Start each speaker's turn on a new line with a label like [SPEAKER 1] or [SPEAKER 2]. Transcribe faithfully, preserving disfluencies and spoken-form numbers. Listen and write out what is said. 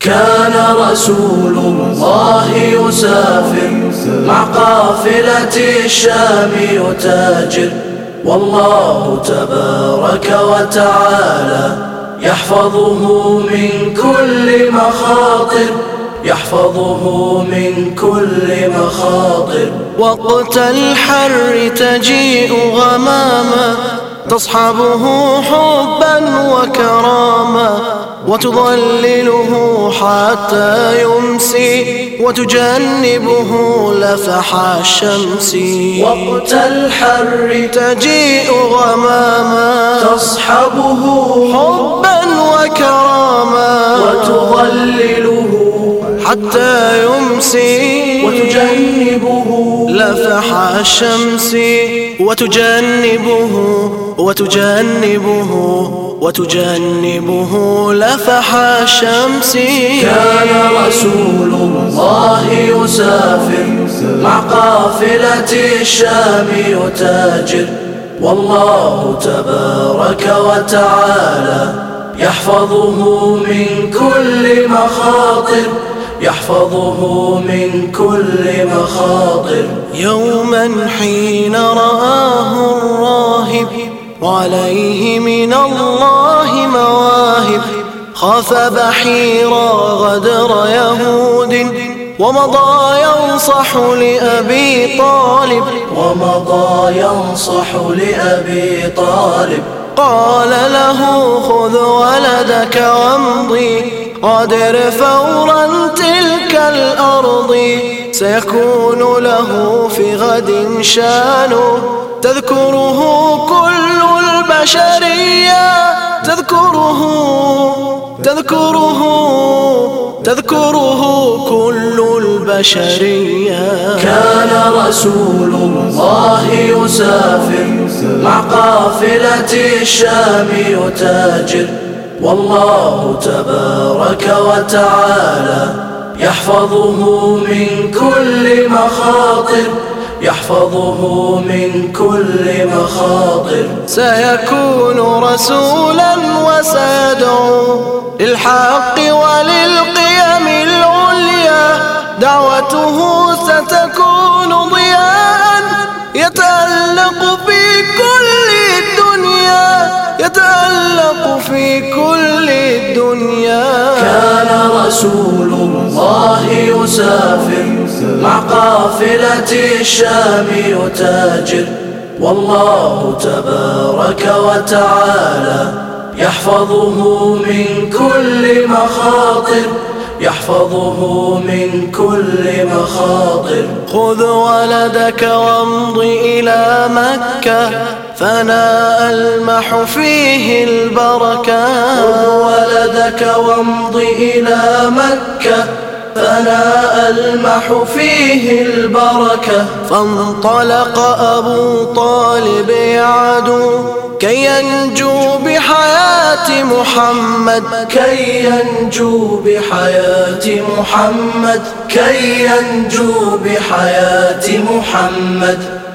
[SPEAKER 1] كان رسول الله يسافر مع قافلة الشام يتاجر، والله تبارك وتعالى يحفظه من كل مخاطر، يحفظه من كل مخاطر.
[SPEAKER 2] وقت الحر تجيء غماما تصحبه حبا وكراما، وتظلله حتى يمسي وتجنبه لفح الشمس.
[SPEAKER 1] وقت الحر
[SPEAKER 2] تجيء غماما
[SPEAKER 1] تصحبه
[SPEAKER 2] حبا وكراما،
[SPEAKER 1] وتظلله
[SPEAKER 2] حتى يمسي
[SPEAKER 1] وتجنبه
[SPEAKER 2] لفح الشمس. وتجنبه وتجنبه وتجنبه لفح الشمس.
[SPEAKER 1] كان رسول الله يسافر مع قافلة الشام يتاجر، والله تبارك وتعالى يحفظه من كل مخاطر، يحفظه من كل مخاطر.
[SPEAKER 2] يوما حين رآه الراهب وعليه من الله مواهب، خاف بحيرا غدر يهود ومضى ينصح لأبي طالب،
[SPEAKER 1] ومضى ينصح لأبي طالب.
[SPEAKER 2] قال له خذ ولدك وامضي غادر فورا تلك الأرض، سيكون له في غد شان تذكره كل البشرية، تذكره تذكره تذكره كل البشرية.
[SPEAKER 1] كان رسول الله يسافر مع قافلة الشام يتاجر، والله تبارك وتعالى يحفظه من كل مخاطر، يحفظه من كل مخاطر.
[SPEAKER 2] سيكون رسولا وسيدعو للحق وللقيم العليا، دعوته ستكون ضياء يتألق في كل الدنيا، يتألق في كل الدنيا.
[SPEAKER 1] كان رسول الله يسافر مع قافلة الشام يتاجر، والله تبارك وتعالى يحفظه من كل مخاطر، يحفظه من كل مخاطر.
[SPEAKER 2] خذ ولدك وامض إلى مكة فأنا ألمح فيه البركة.
[SPEAKER 1] خذ ولدك وامض إلى مكة فأنا ألمح فيه البركة.
[SPEAKER 2] فانطلق أبو طالب يعدو كي ينجو بحياة محمد،
[SPEAKER 1] كي ينجو بحياة محمد، كي ينجو بحياة محمد.